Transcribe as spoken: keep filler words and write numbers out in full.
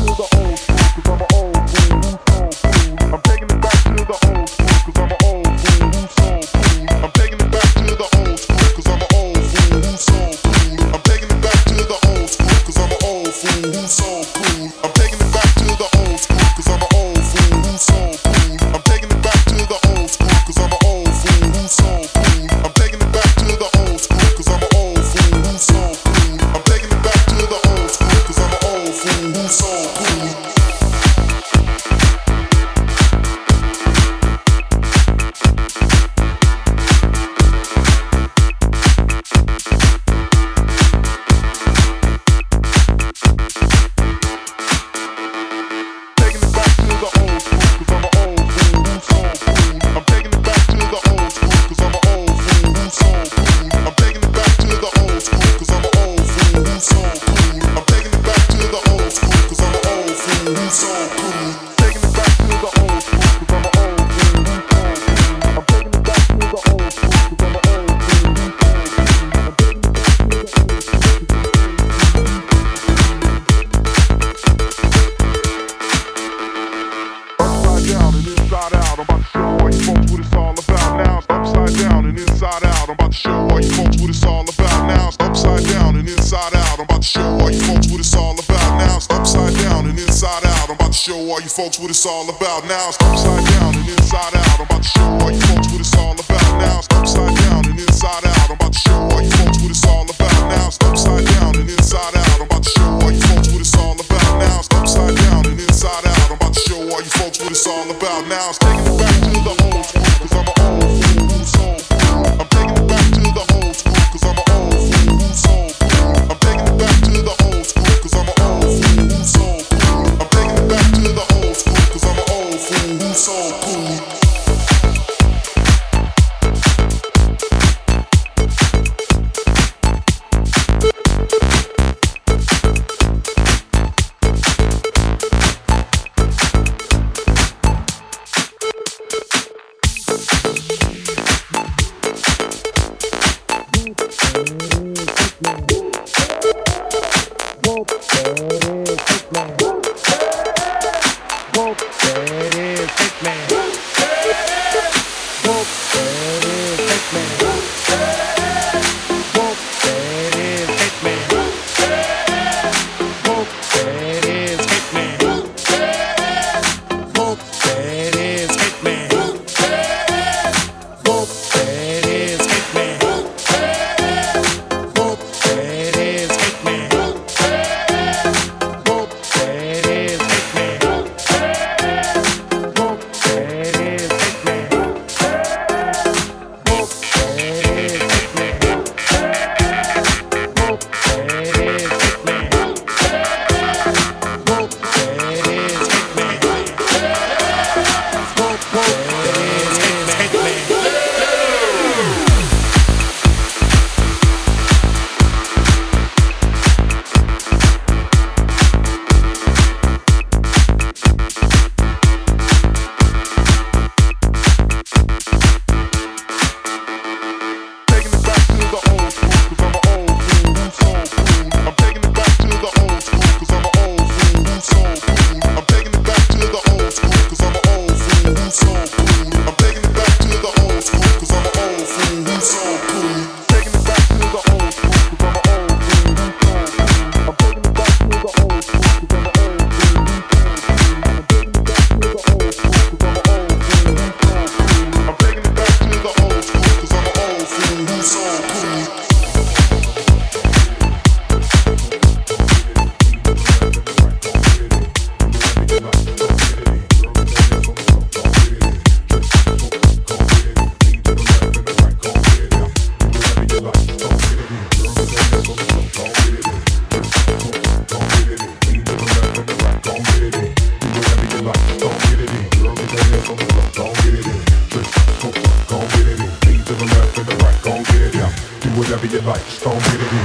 all you folks what it's all about now. It's upside down and inside out. I'm about to show all you folks what it's all about now. It's upside down and inside out. I'm about to show all you folks what it's all about now. It's upside down and inside out. I'm about to show all you folks what it's all about now. It's upside down and inside out. I'm about to show all you folks what it's all about now. It's taking it back to the old school, cause I'm an old fool who's soul fool. I'm taking it back to the old school, cause I'm an old fool who's soul fool. I'm taking it back to the old school, cause I'm an old fool who's soul fool. I'm taking it back to the old school, cause I'm an old fool who's soul fool. Whatever you like, just gon' get it in.